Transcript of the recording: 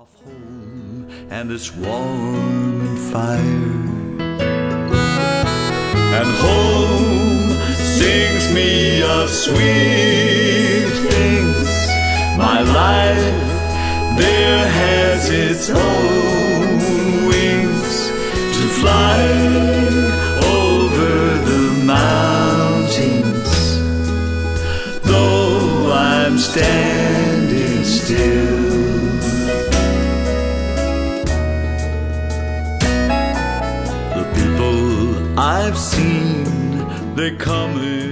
home and it's warm and fire, and home sings me of sweet things. My life there has its own wings to fly over the mountains, though I'm standing still. I've seen they come in